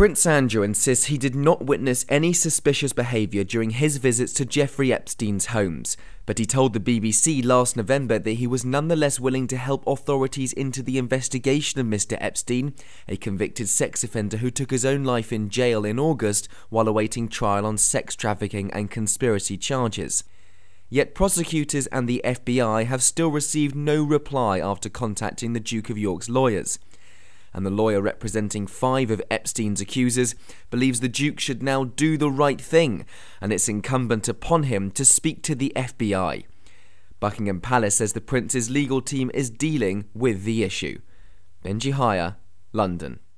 Prince Andrew insists he did not witness any suspicious behaviour during his visits to Jeffrey Epstein's homes, but he told the BBC last November that he was nonetheless willing to help authorities into the investigation of Mr. Epstein, a convicted sex offender who took his own life in jail in August while awaiting trial on sex trafficking and conspiracy charges. Yet prosecutors and the FBI have still received no reply after contacting the Duke of York's lawyers. And the lawyer representing 5 of Epstein's accusers believes the Duke should now do the right thing, and it's incumbent upon him to speak to the FBI. Buckingham Palace says the Prince's legal team is dealing with the issue. Benji Haya, London.